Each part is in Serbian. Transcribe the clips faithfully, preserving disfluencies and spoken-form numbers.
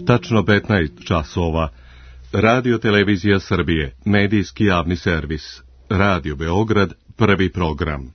Tačno petnaest časova. Radio Televizija Srbije, medijski javni servis. Radio Beograd, prvi program.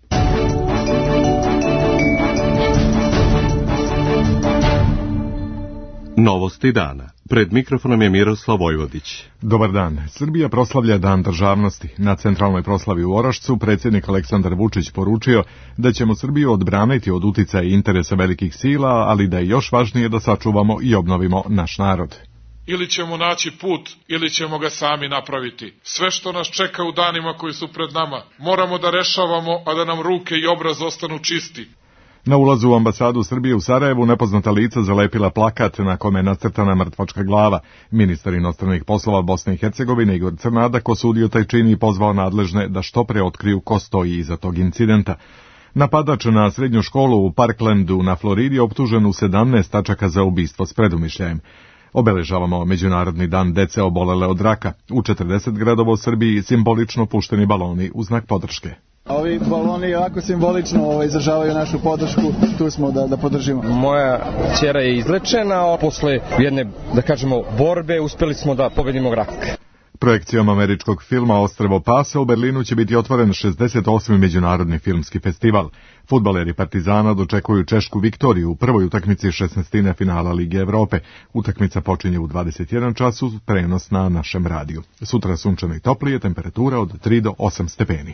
Novosti dana. Pred mikrofonom je Miroslav Vojvodić. Dobar dan. Srbija proslavlja Dan državnosti. Na centralnoj proslavi u Orašcu predsjednik Aleksandar Vučić poručio da ćemo Srbiju odbraniti od uticaja i interesa velikih sila, ali da je još važnije da sačuvamo i obnovimo naš narod. Ili ćemo naći put, ili ćemo ga sami napraviti. Sve što nas čeka u danima koji su pred nama, moramo da rešavamo, a da nam ruke i obraz ostanu čisti. Na ulazu u ambasadu Srbije u Sarajevu nepoznata lica zalepila plakat na kome je nacrtana mrtvačka glava. Ministar inostranih poslova Bosne i Hercegovine Igor Crnadak osudio taj čin i pozvao nadležne da što pre otkriju ko stoji iza tog incidenta. Napadač na srednju školu u Parklandu na Floridi je optužen u sedamnaest tačaka za ubistvo s predumišljajem. Obeležavamo Međunarodni dan dece obolele od raka. U četrdeset gradova u Srbiji simbolično pušteni baloni u znak podrške. Ovi baloni ovako simbolično ovaj, izražavaju našu podršku, tu smo da, da podržimo. Moja ćera je izlečena, posle jedne, da kažemo, borbe uspeli smo da pobedimo rak. Projekcijom američkog filma Ostrvo Pasa u Berlinu će biti otvoren šezdeset osmi Međunarodni filmski festival. Fudbaleri Partizana dočekuju češku Viktoriju u prvoj utakmici šesnaestine finala Lige Evrope. Utakmica počinje u dvadeset jedan času, prenos na našem radiju. Sutra sunčano i toplije, temperatura od tri do osam stepeni.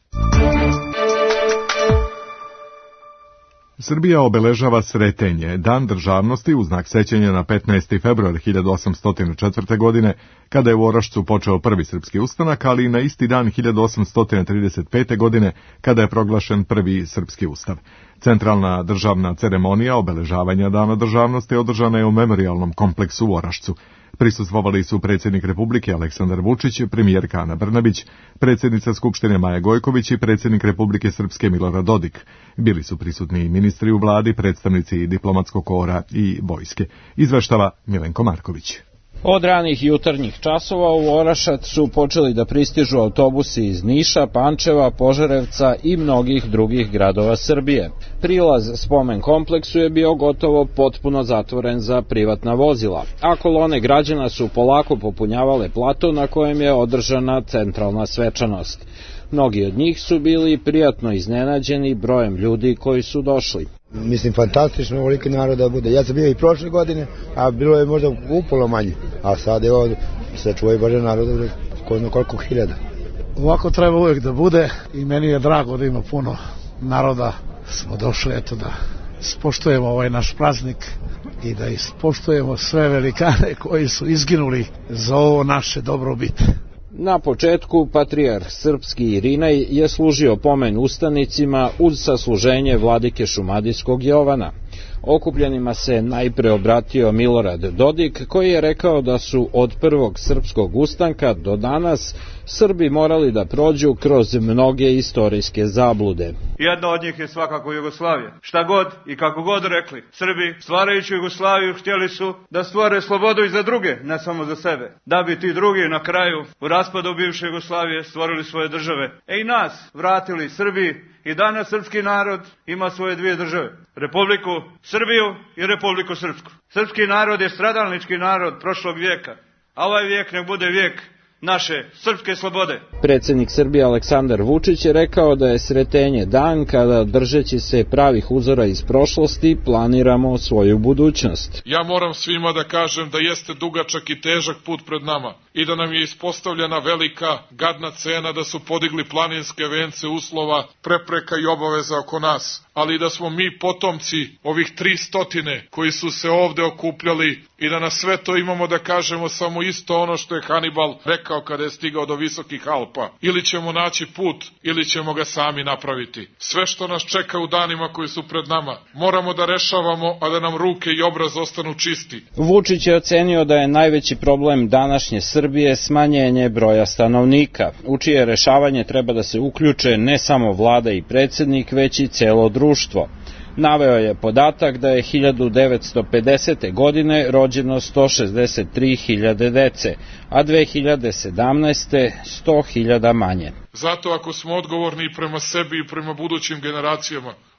Srbija obeležava Sretenje, Dan državnosti u znak sećanja na petnaesti februar hiljadu osamsto četvrte. godine, kada je u Orašcu počeo prvi srpski ustanak, ali i na isti dan hiljadu osamsto trideset pete. godine, kada je proglašen prvi srpski ustav. Centralna državna ceremonija obeležavanja Dana državnosti održana je u memorijalnom kompleksu u Orašcu. Prisustvovali su predsjednik Republike Aleksandar Vučić, premijerka Ana Brnabić, predsjednica Skupštine Maja Gojković i predsjednik Republike Srpske Milorad Dodik. Bili su prisutni i ministri u vladi, predstavnici diplomatskog kora i vojske. Izveštava Milenko Marković. Od ranih jutarnjih časova u Orašac su počeli da pristižu autobusi iz Niša, Pančeva, Požarevca i mnogih drugih gradova Srbije. Prilaz spomen kompleksu je bio gotovo potpuno zatvoren za privatna vozila, a kolone građana su polako popunjavale plato na kojem je održana centralna svečanost. Mnogi od njih su bili prijatno iznenađeni brojem ljudi koji su došli. Mislim, fantastično ovoliki naroda bude. Ja sam bio i prošle godine, a bilo je možda upola manje. A sad evo, se čuva i Bože naroda, ko zna koliko hiljada. Ovako treba uvijek da bude i meni je drago da ima puno naroda. Smo došli, eto, da ispoštujemo ovaj naš praznik i da ispoštujemo sve velikane koji su izginuli za ovo naše dobrobit. Na početku patrijarh srpski Irinej je služio pomen ustanicima uz sasluženje vladike šumadijskog Jovana. Okupljenima se najpre obratio Milorad Dodik, koji je rekao da su od prvog srpskog ustanka do danas Srbi morali da prođu kroz mnoge istorijske zablude. Jedna od njih je svakako Jugoslavija. Šta god i kako god rekli, Srbi, stvarajući Jugoslaviju, htjeli su da stvore slobodu i za druge, ne samo za sebe. Da bi ti drugi na kraju, u raspadu bivše Jugoslavije, stvorili svoje države. E i nas vratili Srbiji. I danas srpski narod ima svoje dvije države. Republiku Srbiju i Republiku Srpsku. Srpski narod je stradalnički narod prošlog vijeka, a ovaj vijek nek bude vijek naše srpske slobode. Predsjednik Srbije Aleksandar Vučić je rekao da je Sretenje dan kada, držeći se pravih uzora iz prošlosti, planiramo svoju budućnost. Ja moram svima da kažem da jeste dugačak i težak put pred nama i da nam je ispostavljena velika, gadna cena da su podigli planinske vence uslova, prepreka i obaveza oko nas, ali da smo mi potomci ovih tri stotine koji su se ovde okupljali i da na sve to imamo da kažemo samo isto ono što je Hanibal rekao kada je stigao do visokih Alpa. Ili ćemo naći put, ili ćemo ga sami napraviti. Sve što nas čeka u danima koji su pred nama, moramo da rešavamo, a da nam ruke i obraz ostanu čisti. Vučić je ocenio da je najveći problem današnje Srbije smanjenje broja stanovnika, u čije rešavanje treba da se uključe ne samo vlada i predsjednik, već i celo društvo. Naveo je podatak da je hiljadu devetsto pedesete. godine rođeno sto šezdeset tri hiljade dece, a dve hiljade sedamnaeste. sto hiljada manje. Zato ako smo odgovorni prema sebi i prema budućim generacijama,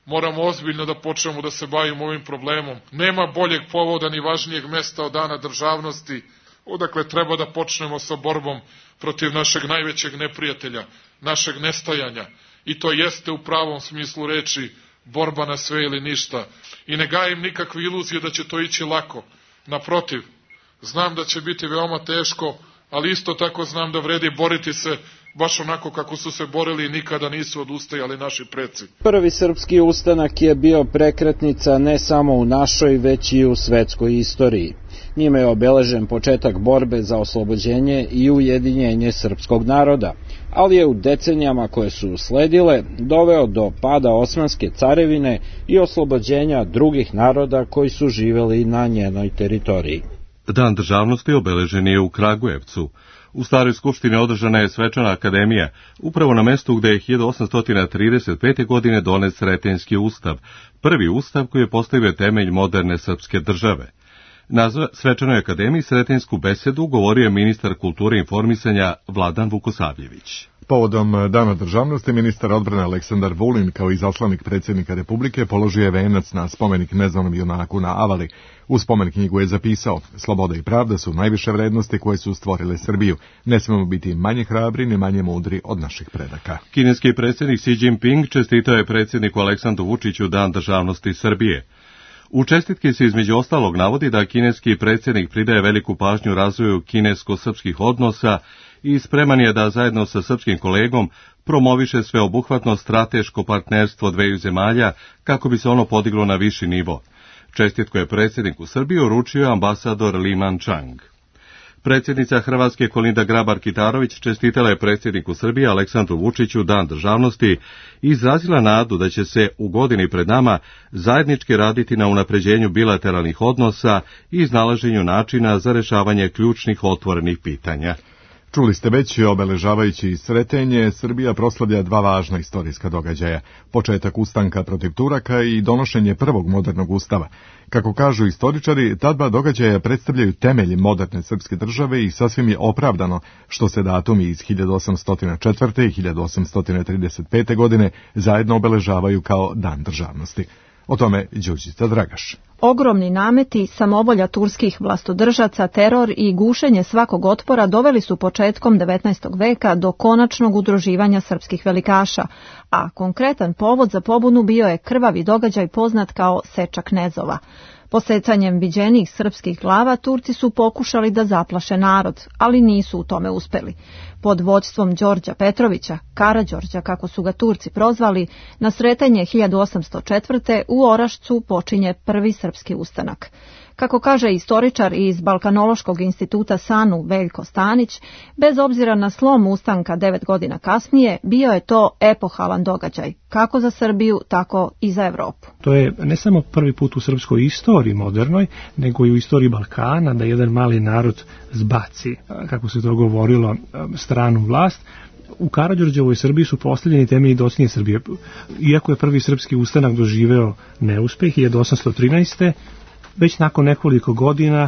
moramo ozbiljno da počnemo da se bavimo ovim problemom. Nema boljeg povoda ni važnijeg mesta od Dana državnosti, odakle treba da počnemo sa borbom protiv našeg najvećeg neprijatelja, našeg nestajanja. I to jeste u pravom smislu reči borba na sve ili ništa. I ne gajim nikakve iluzije da će to ići lako. Naprotiv, znam da će biti veoma teško, ali isto tako znam da vredi boriti se baš onako kako su se borili i nikada nisu odustajali naši preci. Prvi srpski ustanak je bio prekretnica ne samo u našoj, već i u svetskoj istoriji. Njime je obeležen početak borbe za oslobođenje i ujedinjenje srpskog naroda, ali je u decenijama koje su usledile doveo do pada Osmanske carevine i oslobođenja drugih naroda koji su živeli na njenoj teritoriji. Dan državnosti obeležen je u Kragujevcu. U Staroj skupštini održana je svečana akademija, upravo na mestu gde je hiljadu osamsto trideset pete. godine donet Sretenjski ustav, prvi ustav koji je postavio temelj moderne srpske države. Na svečanoj akademiji Sretenjsku besedu govorio je ministar kulture i informisanja Vladan Vukosavljević. Povodom Dana državnosti, ministar odbrane Aleksandar Vulin, kao i izaslanik predsjednika Republike, položio je venac na spomenik nezvanom junaku na Avali. U spomen knjigu je zapisao: sloboda i pravda su najviše vrednosti koje su stvorile Srbiju. Ne smemo biti manje hrabri ni manje mudri od naših predaka. Kineski predsjednik Xi Jinping čestitao je predsjedniku Aleksandru Vučiću Dan državnosti Srbije. U čestitki se između ostalog navodi da kineski predsjednik pridaje veliku pažnju razvoju kinesko-srpskih odnosa i spreman je da zajedno sa srpskim kolegom promoviše sveobuhvatno strateško partnerstvo dveju zemalja kako bi se ono podiglo na viši nivo. Čestitku je predsjedniku Srbije uručio ambasador Li Manchang. Predsjednica Hrvatske Kolinda Grabar-Kitarović čestitala je predsjedniku Srbije Aleksandru Vučiću Dan državnosti i izrazila nadu da će se u godini pred nama zajednički raditi na unapređenju bilateralnih odnosa i iznalaženju načina za rešavanje ključnih otvorenih pitanja. Čuli ste već, obeležavajući Sretenje, Srbija proslavlja dva važna istorijska događaja: početak ustanka protiv Turaka i donošenje prvog modernog ustava. Kako kažu istoričari, ta dva događaja predstavljaju temelji moderne srpske države i sasvim je opravdano što se datumi iz hiljadu osamsto četvrte. i hiljadu osamsto trideset pete. godine zajedno obeležavaju kao Dan državnosti. O tome Đurđica Dragaš. Ogromni nameti, samovolja turskih vlastodržaca, teror i gušenje svakog otpora doveli su početkom devetnaestog veka do konačnog udruživanja srpskih velikaša, a konkretan povod za pobunu bio je krvavi događaj poznat kao Seča knezova. Posecanjem viđenih srpskih glava Turci su pokušali da zaplaše narod, ali nisu u tome uspeli. Pod vođstvom Đorđa Petrovića, Karađorđa kako su ga Turci prozvali, na Sretenje hiljadu osamsto četvrte. u Orašcu počinje prvi srpski ustanak. Kako kaže istoričar iz Balkanološkog instituta SANU Veljko Stanić, bez obzira na slom ustanka devet godina kasnije, bio je to epohalan događaj, kako za Srbiju, tako i za Evropu. To je ne samo prvi put u srpskoj istoriji modernoj, nego i u istoriji Balkana da jedan mali narod zbaci, kako se to govorilo, stranu vlast. U Karađorđevoj Srbiji su postavljeni temelji docnije Srbije. Iako je prvi srpski ustanak doživeo neuspeh hiljadu osamsto trinaeste. Već nakon nekoliko godina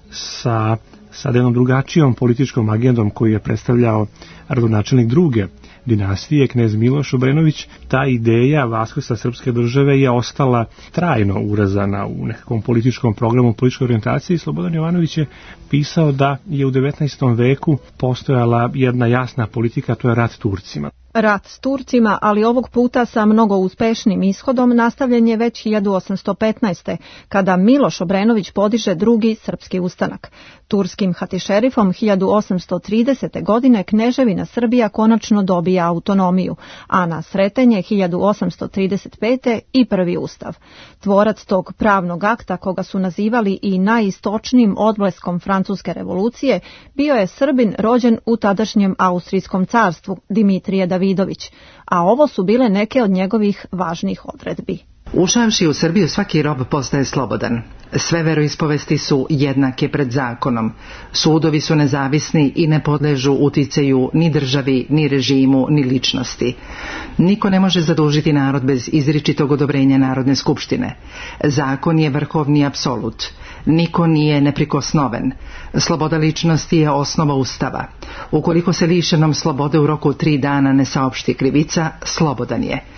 sa, sa jednom drugačijom političkom agendom koji je predstavljao rodonačelnik druge dinastije, knez Miloš Obrenović, ta ideja vaskrsa srpske države je ostala trajno urezana u nekakvom političkom programu, političkoj orijentaciji. Slobodan Jovanović je pisao da je u devetnaestom veku postojala jedna jasna politika, to je rat Turcima. Rat s Turcima, ali ovog puta sa mnogo uspešnim ishodom, nastavljen je već hiljadu osamsto petnaeste. kada Miloš Obrenović podiže drugi srpski ustanak. Turskim hatišerifom hiljadu osamsto tridesete. godine kneževina Srbija konačno dobija autonomiju, a na Sretenje hiljadu osamsto trideset pete. i prvi ustav. Tvorac tog pravnog akta, koga su nazivali i najistočnijim odbleskom francuske revolucije, bio je Srbin rođen u tadašnjem Austrijskom carstvu, Dimitrije Davidović, a ovo su bile neke od njegovih važnih odredbi. Ušavši u Srbiju, svaki rob postaje slobodan. Sve veroispovesti su jednake pred zakonom. Sudovi su nezavisni i ne podležu uticaju ni državi, ni režimu, ni ličnosti. Niko ne može zadužiti narod bez izričitog odobrenja Narodne skupštine. Zakon je vrhovni apsolut. Niko nije neprikosnoven. Sloboda ličnosti je osnova Ustava. Ukoliko se lišenom slobode u roku tri dana ne saopšti krivica, slobodan je.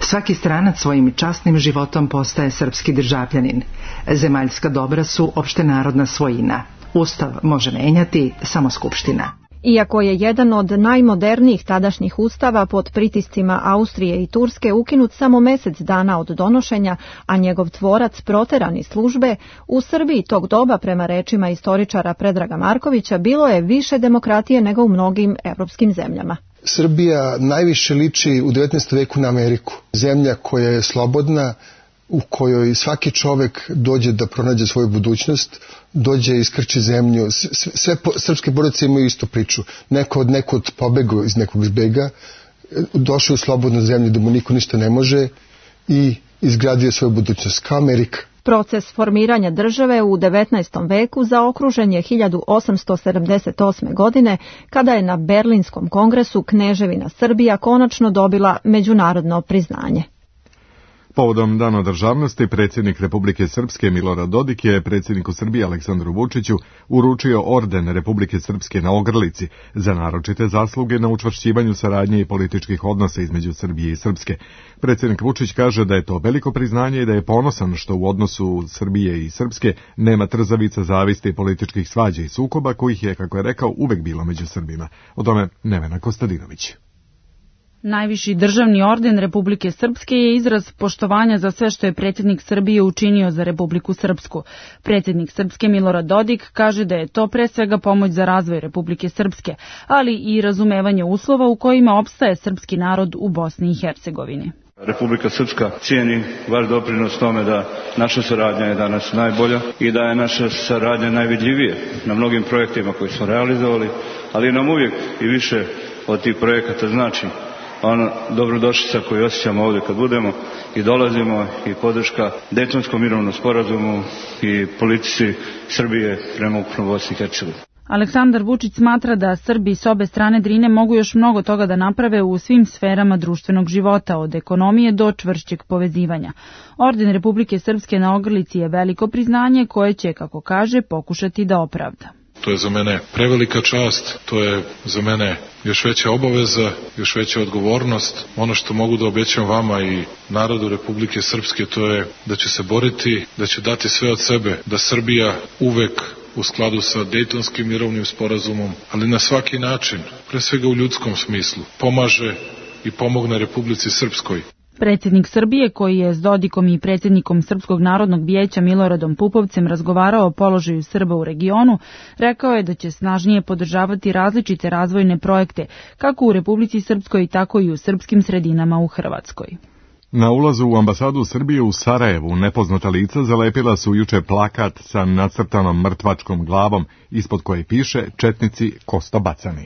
Svaki stranac svojim časnim životom postaje srpski državljanin. Zemaljska dobra su opštenarodna svojina. Ustav može menjati samo Skupština. Iako je jedan od najmodernijih tadašnjih ustava pod pritiscima Austrije i Turske ukinut samo mesec dana od donošenja, a njegov tvorac proteran iz službe, u Srbiji tog doba, prema rečima istoričara Predraga Markovića, bilo je više demokratije nego u mnogim evropskim zemljama. Srbija najviše liči u devetnaestom veku na Ameriku. Zemlja koja je slobodna, u kojoj svaki čovek dođe da pronađe svoju budućnost, dođe i iskrči zemlju. Sve, sve srpske porodice imaju istu priču. Neko od nekog pobegao iz nekog zbega, došao u slobodnu zemlju da mu niko ništa ne može i izgradio svoju budućnost kao Amerika. Proces formiranja države u devetnaestom veku zaokružen je hiljadu osamsto sedamdeset osme. godine, kada je na Berlinskom kongresu Kneževina Srbija konačno dobila međunarodno priznanje. Povodom Dana državnosti, predsjednik Republike Srpske Milorad Dodik je predsjedniku Srbije Aleksandru Vučiću uručio orden Republike Srpske na ogrlici za naročite zasluge na učvršćivanju saradnje i političkih odnosa između Srbije i Srpske. Predsjednik Vučić kaže da je to veliko priznanje i da je ponosan što u odnosu Srbije i Srpske nema trzavica, zavisti i političkih svađa i sukoba kojih je, kako je rekao, uvek bilo među Srbima. O tome Nevena Kostadinović. Najviši državni orden Republike Srpske je izraz poštovanja za sve što je predsjednik Srbije učinio za Republiku Srpsku. Predsjednik Srpske Milorad Dodik kaže da je to pre svega pomoć za razvoj Republike Srpske, ali i razumevanje uslova u kojima opstaje srpski narod u Bosni i Hercegovini. Republika Srpska cijeni vaš doprinos tome da naša saradnja je danas najbolja i da je naša saradnja najvidljivija na mnogim projektima koji smo realizovali, ali nam uvijek i više od tih projekata znači ono dobrodošlica koju osjećamo ovdje kad budemo i dolazimo i podrška Dejtonskom mirovnom sporazumu i politici Srbije prema ukupno Bosni i Hercegovini. Aleksandar Vučić smatra da Srbi s obe strane Drine mogu još mnogo toga da naprave u svim sferama društvenog života, od ekonomije do čvršćeg povezivanja. Orden Republike Srpske na ogrlici je veliko priznanje koje će, kako kaže, pokušati da opravda. To je za mene prevelika čast, to je za mene još veća obaveza, još veća odgovornost. Ono što mogu da obećam vama i narodu Republike Srpske, to je da će se boriti, da će dati sve od sebe, da Srbija uvek u skladu sa Dejtonskim mirovnim sporazumom, ali na svaki način, pre svega u ljudskom smislu, pomaže i pomogne Republici Srpskoj. Predsjednik Srbije, koji je s Dodikom i predsjednikom Srpskog narodnog vijeća Miloradom Pupovcem razgovarao o položaju Srba u regionu, rekao je da će snažnije podržavati različite razvojne projekte, kako u Republici Srpskoj, tako i u srpskim sredinama u Hrvatskoj. Na ulazu u ambasadu Srbije u Sarajevu nepoznata lica zalepila su juče plakat sa nacrtanom mrtvačkom glavom, ispod koje piše "Četnici kostobacani".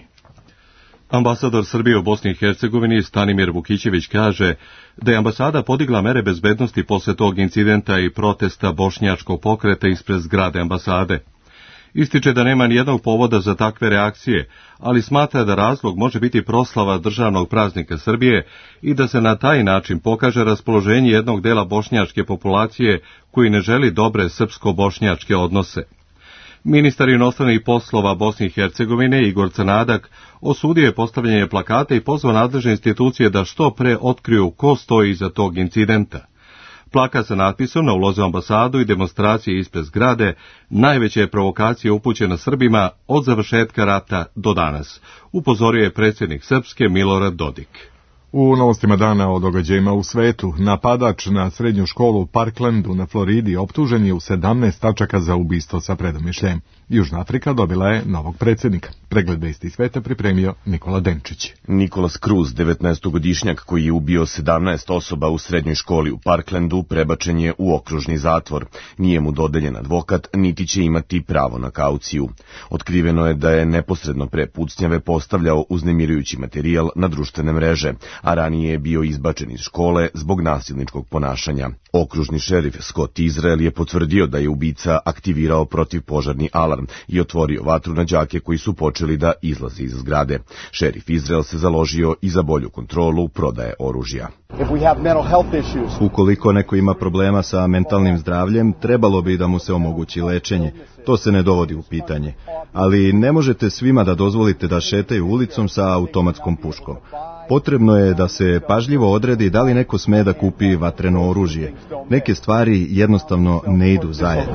Ambasador Srbije u Bosni i Hercegovini Stanimir Vukićević kaže da je ambasada podigla mere bezbednosti posle tog incidenta i protesta bošnjačkog pokreta ispred zgrade ambasade. Ističe da nema nijednog povoda za takve reakcije, ali smatra da razlog može biti proslava državnog praznika Srbije i da se na taj način pokaže raspoloženje jednog dela bošnjačke populacije koji ne želi dobre srpsko-bošnjačke odnose. Ministar inostranih poslova Bosne i Hercegovine Igor Crnadak osudio je postavljanje plakata i pozvao nadležne institucije da što pre otkriju ko stoji iza tog incidenta. Plakat sa natpisom na ulazu ambasadu i demonstracije ispred zgrade najveća je provokacija upućena Srbima od završetka rata do danas, upozorio je predsjednik Srpske Milorad Dodik. U novostima dana o događajima u svetu, napadač na srednju školu u Parklandu na Floridi optužen je u sedamnaest tačaka za ubistvo sa predomišljajem. Južna Afrika dobila je novog predsjednika. Pregled vesti sveta pripremio Nikola Denčić. Nikolas Cruz, devetnaestogodišnjak koji je ubio sedamnaest osoba u srednjoj školi u Parklandu, prebačen je u okružni zatvor. Nije mu dodeljen advokat, niti će imati pravo na kauciju. Otkriveno je da je neposredno pre pucnjave postavljao uznemirujući materijal na društvene mreže, a ranije je bio izbačen iz škole zbog nasilničkog ponašanja. Okružni šerif Scott Israel je potvrdio da je ubica aktivirao protivpožarni alarm i otvorio vatru na đake koji su počeli počeli da izlaze iz zgrade. Šerif Izrael se založio i za bolju kontrolu prodaje oružja. Ukoliko neko ima problema sa mentalnim zdravljem, trebalo bi da mu se omogući lečenje. To se ne dovodi u pitanje. Ali ne možete svima da dozvolite da šetaju ulicom sa automatskom puškom. Potrebno je da se pažljivo odredi da li neko sme da kupi vatreno oružje. Neke stvari jednostavno ne idu zajedno.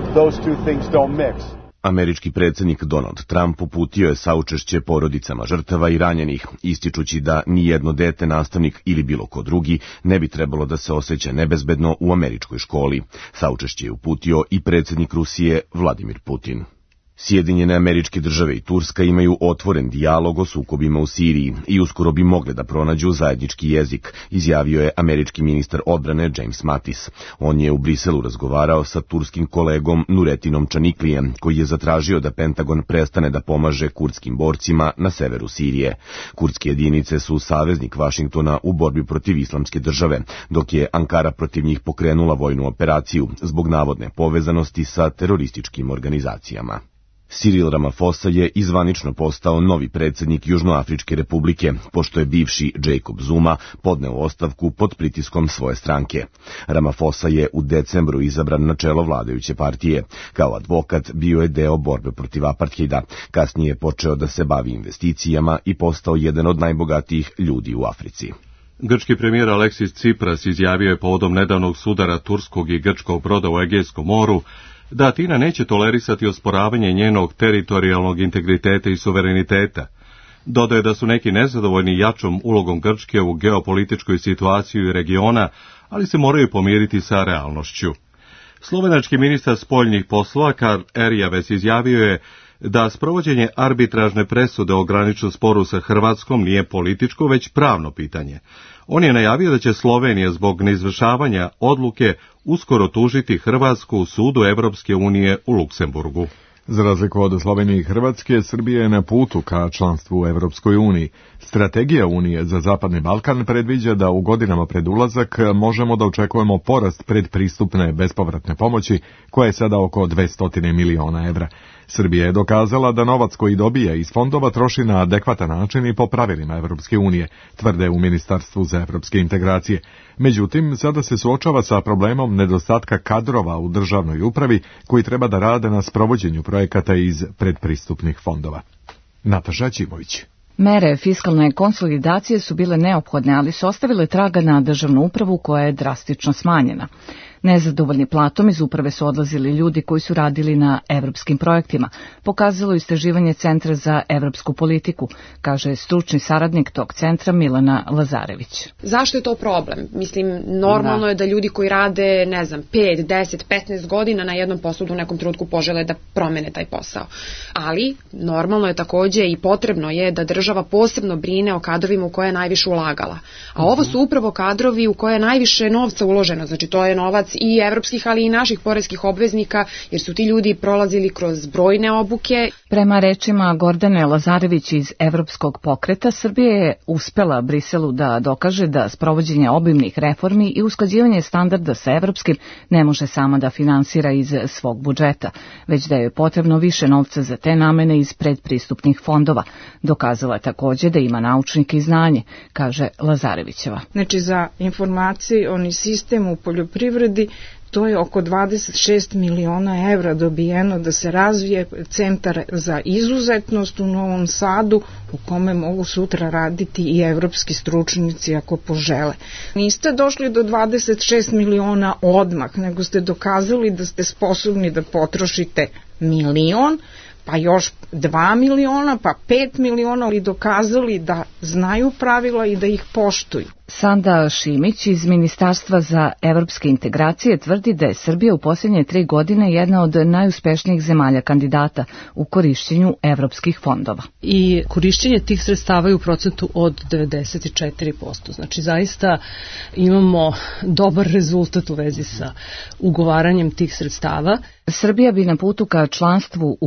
Američki predsjednik Donald Trump uputio je saučešće porodicama žrtava i ranjenih, ističući da nijedno dete, nastavnik ili bilo ko drugi ne bi trebalo da se osjeća nebezbedno u američkoj školi. Saučešće je uputio i predsjednik Rusije Vladimir Putin. Sjedinjene Američke Države i Turska imaju otvoren dijalog o sukobima u Siriji i uskoro bi mogle da pronađu zajednički jezik, izjavio je američki ministar odbrane James Mattis. On je u Briselu razgovarao sa turskim kolegom Nuretinom Čaniklijem, koji je zatražio da Pentagon prestane da pomaže kurdskim borcima na severu Sirije. Kurdske jedinice su saveznik Vašingtona u borbi protiv Islamske države, dok je Ankara protiv njih pokrenula vojnu operaciju zbog navodne povezanosti sa terorističkim organizacijama. Cyril Ramaphosa je izvanično postao novi predsjednik Južnoafričke republike, pošto je bivši Jacob Zuma podneo ostavku pod pritiskom svoje stranke. Ramaphosa je u decembru izabran na čelo vladajuće partije. Kao advokat bio je deo borbe protiv apartheida. Kasnije je počeo da se bavi investicijama i postao jedan od najbogatijih ljudi u Africi. Grčki premijer Aleksis Tsipras izjavio je povodom nedavnog sudara turskog i grčkog broda u Egejskom moru da Atina neće tolerisati osporavanje njenog teritorijalnog integriteta i suvereniteta. Dodaje da su neki nezadovoljni jačom ulogom Grčke u geopolitičkoj situaciji regiona, ali se moraju pomiriti sa realnošću. Slovenački ministar spoljnih poslova Karl Erjaves izjavio je da sprovođenje arbitražne presude o graničnom sporu sa Hrvatskom nije političko, već pravno pitanje. On je najavio da će Slovenija zbog neizvršavanja odluke uskoro tužiti Hrvatsku u sudu Evropske unije u Luksemburgu. Za razliku od Slovenije i Hrvatske, Srbija je na putu ka članstvu u Evropskoj uniji. Strategija Unije za Zapadni Balkan predviđa da u godinama pred ulazak možemo da očekujemo porast predpristupne bespovratne pomoći, koja je sada oko dvesta miliona evra. Srbija je dokazala da novac koji dobija iz fondova troši na adekvatan način i po pravilima Evropske unije, tvrde u Ministarstvu za evropske integracije. Međutim, sada se suočava sa problemom nedostatka kadrova u državnoj upravi koji treba da rade na sprovođenju projekata iz predpristupnih fondova. Nataša Ćimović. Mere fiskalne konsolidacije su bile neophodne, ali su ostavile traga na državnu upravu koja je drastično smanjena. Nezadovoljni platom iz uprave su odlazili ljudi koji su radili na evropskim projektima, pokazalo istraživanje Centra za evropsku politiku, kaže stručni saradnik tog centra Milana Lazarević. Zašto je to problem? Mislim, normalno da. je da ljudi koji rade, ne znam, pet, deset, petnaest godina na jednom poslu u nekom trenutku požele da promene taj posao. Ali, normalno je takođe i potrebno je da država posebno brine o kadrovima u koje je najviše ulagala. A ovo su upravo kadrovi u koje je najviše novca uloženo, znači to je novac i evropskih, ali i naših poreskih obveznika, jer su ti ljudi prolazili kroz brojne obuke. Prema rečima Gordane Lazarević iz Evropskog pokreta, Srbija je uspela Briselu da dokaže da sprovođenje obimnih reformi i usklađivanje standarda sa evropskim ne može sama da finansira iz svog budžeta, već da je potrebno više novca za te namene iz predpristupnih fondova. Dokazala je takođe da ima naučnike i znanje, kaže Lazarevićeva. Znači za informacioni sistem u poljoprivredi to je oko dvadeset šest miliona evra dobijeno da se razvije centar za izuzetnost u Novom Sadu u kome mogu sutra raditi i evropski stručnjaci ako požele. Niste došli do dvadeset šest miliona odmah, nego ste dokazali da ste sposobni da potrošite milion, pa još dva miliona, pa pet miliona i dokazali da znaju pravila i da ih poštuju. Sanda Šimić iz Ministarstva za evropske integracije tvrdi da je Srbija u posljednje tri godine jedna od najuspešnijih zemalja kandidata u korišćenju evropskih fondova. I korišćenje tih sredstava je u procentu od devedeset četiri posto. Znači zaista imamo dobar rezultat u vezi sa ugovaranjem tih sredstava. Srbija bi na putu ka članstvu u Evropskoj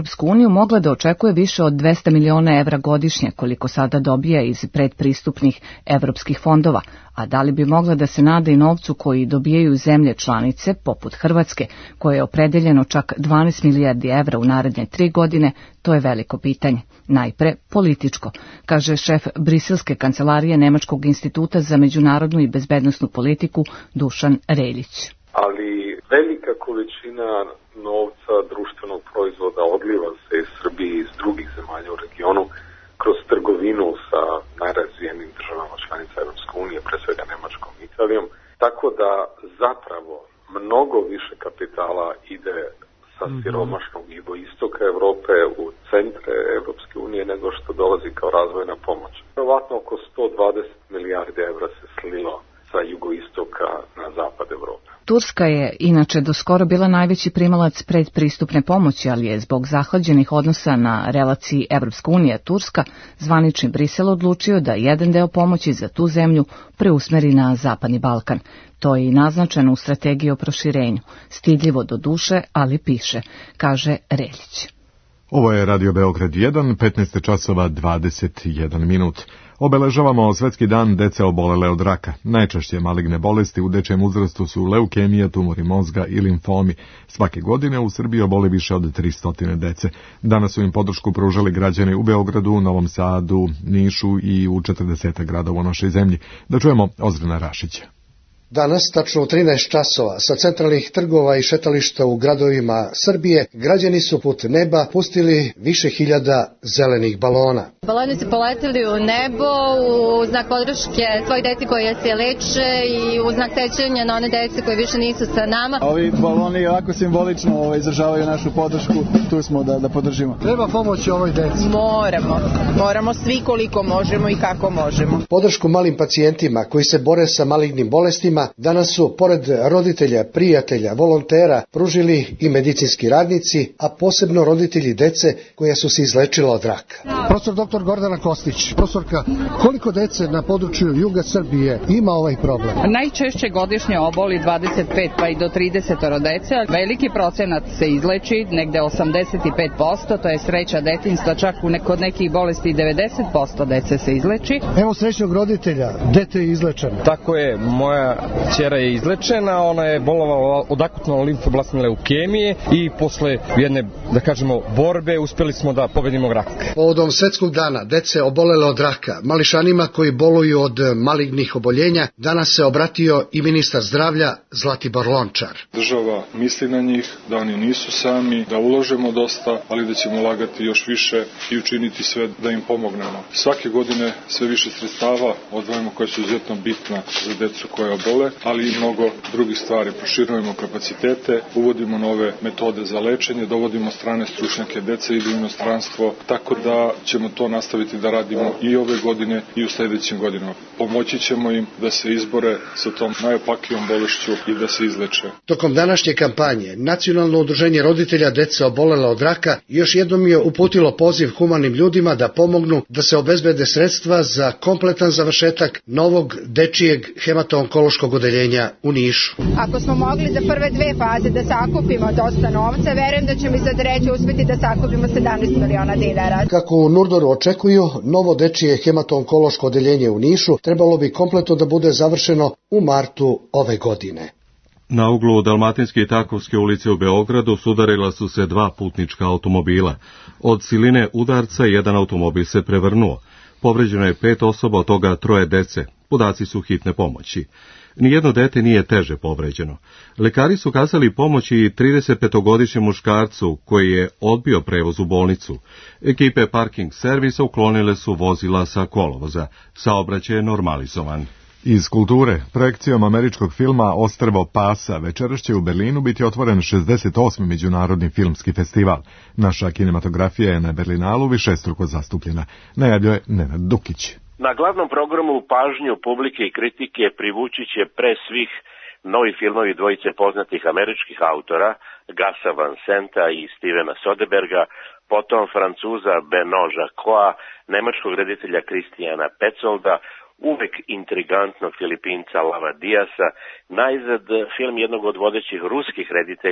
Europsku uniju mogla da očekuje više od dvesta miliona evra godišnje, koliko sada dobija iz predpristupnih evropskih fondova, a da li bi mogla da se nada i novcu koji dobijaju zemlje članice, poput Hrvatske, koje je opredeljeno čak dvanaest milijardi evra u naredne tri godine, to je veliko pitanje. Najpre političko, kaže šef Briselske kancelarije Nemačkog instituta za međunarodnu i bezbednosnu politiku Dušan Reljić. Ali velika količina novca društvenog proizvoda odliva se iz Srbije i iz drugih zemalja u regionu kroz trgovinu sa najrazvijenim državama članica Evropske unije, pre svega Nemačkom i Italijom, tako da zapravo mnogo više kapitala ide sa siromašnog jugoistoka Evrope u centre Evropske unije nego što dolazi kao razvojna pomoć. Verovatno oko sto dvadeset milijardi evra se slilo sa jugoistoka na zapad Evrope. Turska je inače do skoro bila najveći primalac predpristupne pomoći, ali je zbog zahlađenih odnosa na relaciji Evropska unija-Turska zvanični Brisel odlučio da jedan deo pomoći za tu zemlju preusmeri na Zapadni Balkan. To je i naznačeno u strategiji o proširenju. Stidljivo do duše, ali piše, kaže Reljić. Ovo je Radio Beograd jedan, petnaest časova dvadeset jedan minut. Obeležavamo Svetski dan dece obolele od raka. Najčešće maligne bolesti u dečijem uzrastu su leukemija, tumori mozga i limfomi. Svake godine u Srbiji obole više od tristo dece. Danas su im podršku pružali građani u Beogradu, Novom Sadu, Nišu i u četrdeset gradova u našoj zemlji. Da čujemo Ozrena Rašića. Danas, tačno u trinaest časova, sa centralnih trgova i šetališta u gradovima Srbije, građani su put neba pustili više hiljada zelenih balona. Baloni su poletili u nebo u znak podrške svoj deci koje se leče i u znak sećanja na one dece koje više nisu sa nama. Ovi baloni ovako simbolično ovaj, izražavaju našu podršku, tu smo da, da podržimo. Treba pomoći ovoj deci. Moramo, moramo svi koliko možemo i kako možemo. Podršku malim pacijentima koji se bore sa malignim bolestima danas su, pored roditelja, prijatelja, volontera, pružili i medicinski radnici, a posebno roditelji dece koja su se izlečila od raka. Profesor doktor Gordana Kostić, profesorka, koliko dece na području juga Srbije ima ovaj problem? Najčešće godišnje oboli dvadeset pet pa i do trideset dece, veliki procenat se izleči, negde osamdeset pet posto, to je sreća detinjstva, čak kod nekih bolesti devedeset posto dece se izleči. Evo srećnog roditelja, dete je izlečeno. Tako je, moja ćera je izlečena, ona je bolovala od akutno limfoblasne leukemije i posle jedne, da kažemo, borbe uspeli smo da pobedimo rak. Povodom Svetskog dana dece obolele od raka, mališanima koji boluju od malignih oboljenja, danas se obratio i ministar zdravlja Zlatibor Lončar. Država misli na njih, da oni nisu sami, da uložemo dosta, ali da ćemo ulagati još više i učiniti sve da im pomognemo. Svake godine sve više sredstava odvajamo koja su izuzetno bitna za decu koje obole, ali i mnogo drugih stvari. Proširujemo kapacitete, uvodimo nove metode za lečenje, dovodimo strane stručnjake, dece idu u inostranstvo, tako da ćemo to nastaviti da radimo i ove godine i u sledećim godinama. Pomoći ćemo im da se izbore sa tom najopakijom bolešću i da se izleče. Tokom današnje kampanje, Nacionalno udruženje roditelja dece obolela od raka još jednom je uputilo poziv humanim ljudima da pomognu da se obezbede sredstva za kompletan završetak novog dečijeg hemato-onkološkog odeljenja u Nišu. Ako smo mogli za prve dve faze da sakupimo dosta novca, verujem da ćemo i za treće uspeti da sakupimo sedamnaest miliona dinara. Kako u Nurdoru očekuju, novo dečije hemato-onkološko odeljenje u Nišu trebalo bi kompletno da bude završeno u martu ove godine. Na uglu Dalmatinske i Takovske ulice u Beogradu sudarila su se dva putnička automobila. Od siline udarca jedan automobil se prevrnuo. Povređeno je pet osoba, od toga troje dece. Podaci su hitne pomoći. Nijedno dete nije teže povređeno. Lekari su kazali pomoći i tridesetpetogodišnjem muškarcu koji je odbio prevoz u bolnicu. Ekipe parking servisa uklonile su vozila sa kolovoza. Saobraćaj je normalizovan. Iz kulture, projekcijom američkog filma Ostrvo Pasa večeras će u Berlinu biti otvoren šezdeset osmi međunarodni filmski festival. Naša kinematografija je na Berlinalu višestruko zastupljena. Najavljuje Nenad Dukić. Na glavnom programu pažnju publike i kritike privući će pre svih novi filmovi dvojice poznatih američkih autora, Gasa Van Senta i Stevena Soderberga, potom Francuza Benoît Jacquot, nemačkog reditelja Kristijana Petsolda, uvek intrigantnog Filipinca Lava Diasa, najzad film jednog od vodećih ruskih reditelja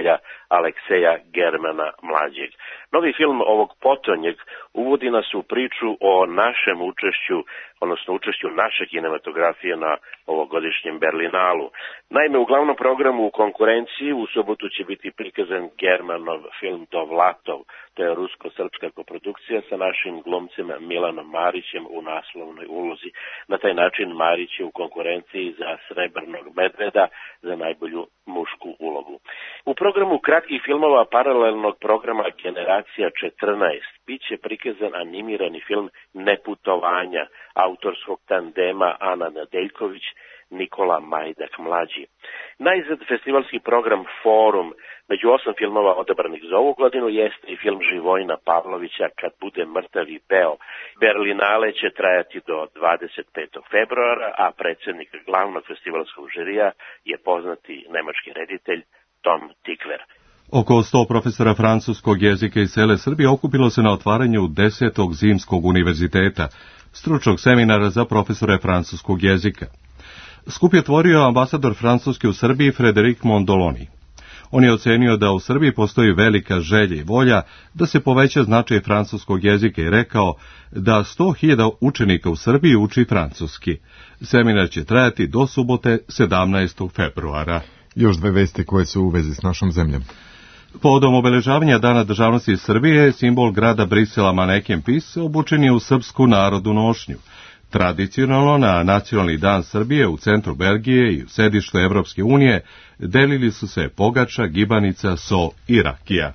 Alekseja Germana mlađeg. Novi film ovog potonjeg uvodi nas u priču o našem učešću, odnosno učešću naše kinematografije na ovogodišnjem Berlinalu. Naime, u glavnom programu u konkurenciji u subotu će biti prikazan Germanov film Dovlatov, to je rusko-srpska koprodukcija sa našim glumcem Milanom Marićem u naslovnoj ulozi. Na taj način Marić je u konkurenciji za Srebrnog medveda za najbolju mušku ulogu. U programu kratkih filmova paralelnog programa Generacija četrnaest biće prikazan animirani film Neputovanja autorskog tandema Ana Nedeljković, Nikola Majdak mlađi. Najzad festivalski program Forum među osam filmova odabranih za ovu godinu jeste i film Živojina Pavlovića Kad bude mrtav i peo. Berlinale će trajati do dvadeset petog februara, a predsjednik glavnog festivalskog žirija je poznati nemački reditelj Tom Tikver. Oko sto profesora francuskog jezika iz cele Srbije okupilo se na otvaranju desetog zimskog univerziteta, stručnog seminara za profesore francuskog jezika. Skup je otvorio ambasador Francuske u Srbiji Frederic Mondoloni. On je ocenio da u Srbiji postoji velika želja i volja da se poveća značaj francuskog jezika i rekao da sto hiljada učenika u Srbiji uči francuski. Seminar će trajati do subote sedamnaestog februara. Još dve vesti koje su u vezi s našom zemljom. Povodom obeležavanja Dana državnosti Srbije, simbol grada Brisela Maneken Pis obučen je u srpsku narodnu nošnju. Tradicionalno na Nacionalni dan Srbije u centru Belgije i u sedištu Evropske unije delili su se pogača, gibanica, so i rakija.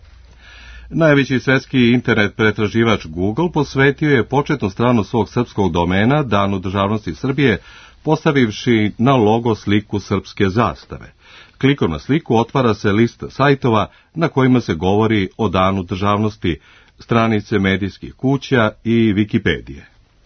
Najveći svetski internet pretraživač Google posvetio je početnu stranu svog srpskog domena Danu državnosti Srbije, postavivši na logo sliku srpske zastave. Klikom na sliku otvara se lista sajtova na kojima se govori o Danu državnosti, stranice medijskih kuća i Wikipedije.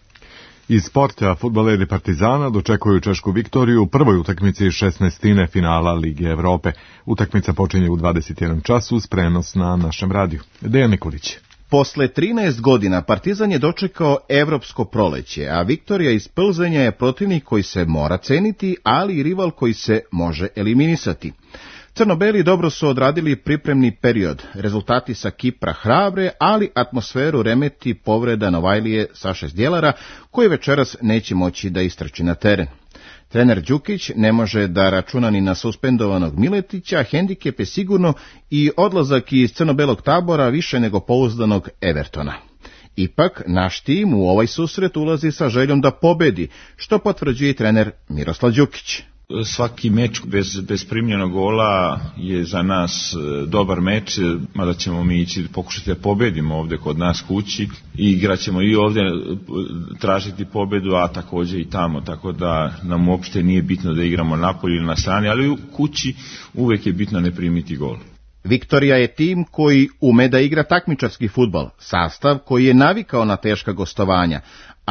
Iz sporta fudbaleri Partizana dočekuju češku viktoriju u prvoj utakmici šesnaestine finala Lige Evrope. Utakmica počinje u dvadeset jedan čas uz prenos na našem radiju. Dejan Nikolić. Posle trinaest godina Partizan je dočekao evropsko proleće, a Viktorija iz Plzenja je protivnik koji se mora ceniti, ali i rival koji se može eliminisati. Crno-beli dobro su odradili pripremni period. Rezultati sa Kipra hrabre, ali atmosferu remeti povreda Novajlije Saše Zdjelara, koji večeras neće moći da istrči na teren. Trener Đukić ne može da računa ni na suspendovanog Miletića, hendikep je sigurno i odlazak iz crno-belog tabora više nego pouzdanog Evertona. Ipak, naš tim u ovaj susret ulazi sa željom da pobedi, što potvrđuje i trener Miroslav Đukić. Svaki meč bez, bez primljenog gola je za nas dobar meč, mada ćemo mi ići pokušati da pobedimo ovde kod nas kući i igraćemo i ovde tražiti pobedu, a takođe i tamo, tako da nam uopšte nije bitno da igramo napolje ili na strani, ali u kući uvek je bitno ne primiti gol. Viktorija je tim koji ume da igra takmičarski fudbal, sastav koji je navikao na teška gostovanja,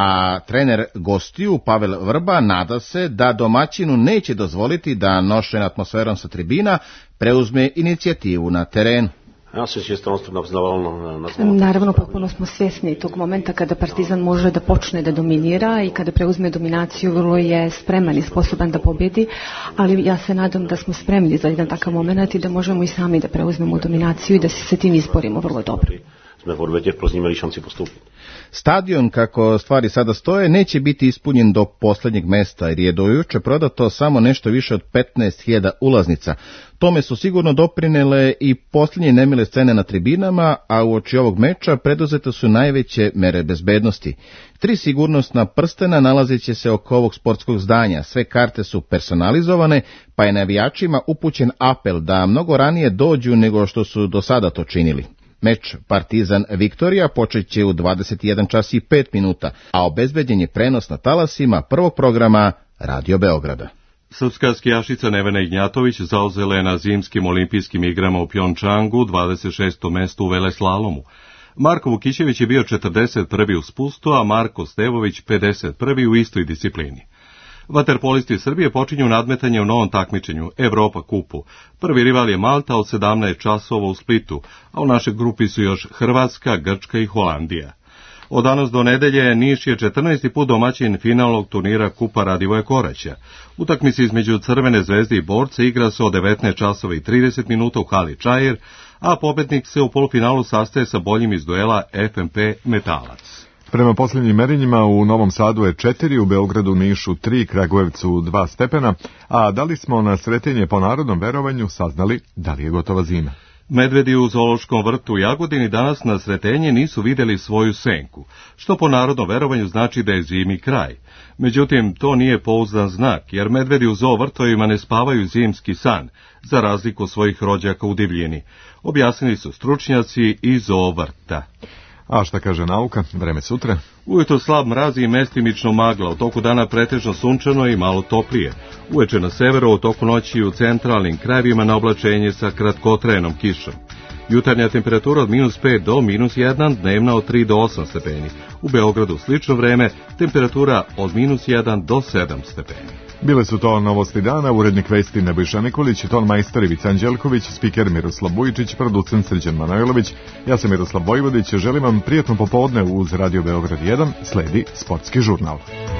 a trener gostiju Pavel Vrba nada se da domaćinu neće dozvoliti da nošen atmosferom sa tribina preuzme inicijativu na terenu. Ja se jednostavno Naravno, potpuno smo svjesni tog momenta kada Partizan može da počne da dominira i kada preuzme dominaciju, vrlo je spreman i sposoban da pobjedi, ali ja se nadam da smo spremni za jedan takav moment i da možemo i sami da preuzmemo dominaciju i da se sa tim izborimo vrlo dobro. Sme v odvete v Plzni imali šanci postupiti. Stadion, kako stvari sada stoje, neće biti ispunjen do posljednjeg mesta, jer je do juče prodato samo nešto više od petnaest hiljada ulaznica. Tome su sigurno doprinele i posljednje nemile scene na tribinama, a uoči ovog meča preduzete su najveće mere bezbednosti. Tri sigurnosna prstena nalazit će se oko ovog sportskog zdanja, sve karte su personalizovane, pa je navijačima upućen apel da mnogo ranije dođu nego što su do sada to činili. Meč Partizan Viktorija počet će u dvadeset jedan čas i pet minuta, a obezbeđen je prenos na talasima prvog programa Radio Beograda. Srpska skijašica Nevena Ignjatović zauzela je na zimskim olimpijskim igrama u Pjončangu dvadeset šesto mesto u veleslalomu. Marko Vukićević je bio četrdeset prvi u spustu, a Marko Stevović pedeset prvi u istoj disciplini. Vaterpolisti Srbije počinju nadmetanje u novom takmičenju, Evropa kupu. Prvi rival je Malta od sedamnaest časova u Splitu, a u našoj grupi su još Hrvatska, Grčka i Holandija. Od danas do nedelje Niš je četrnaesti put domaćin finalnog turnira Kupa Radivoja Koraća. Utakmica između Crvene zvezde i Borca igra se od devetnaest časova i trideset minuta u hali Čair, a pobednik se u polufinalu sastaje sa boljim iz duela F M P Metalac. Prema posljednjim merenjima u Novom Sadu je četiri, u Beogradu, Nišu tri, Kragujevcu dva stepena, a da li smo na Sretenje po narodnom verovanju saznali da li je gotova zima. Medvedi u zoološkom vrtu u Jagodini danas na Sretenje nisu vidjeli svoju senku, što po narodnom verovanju znači da je zimi kraj. Međutim, to nije pouzdan znak, jer medvedi u zoovrtovima ne spavaju zimski san, za razliku od svojih rođaka u divljini. Objasnili su stručnjaci iz zoovrta. A šta kaže nauka? Vreme sutra? Ujutro slab mraz i mestimično magla, u toku dana pretežno sunčano i malo toplije. Uveče na severu, u toku noći u centralnim krajevima na oblačenje sa kratkotrajenom kišom. Jutarnja temperatura od minus pet do minus jedan, dnevna od tri do osam stepeni. U Beogradu slično vreme, temperatura od minus jedan do sedam stepeni. Bile su to novosti dana, urednik vesti Nebojša Nikolić, ton majstor Ivica Anđelković, spiker Miroslav Bujičić, producent Srđan Manojlović. Ja sam Miroslav Vojvodić, želim vam prijatno popodne uz Radio Beograd jedan, sledi sportski žurnal.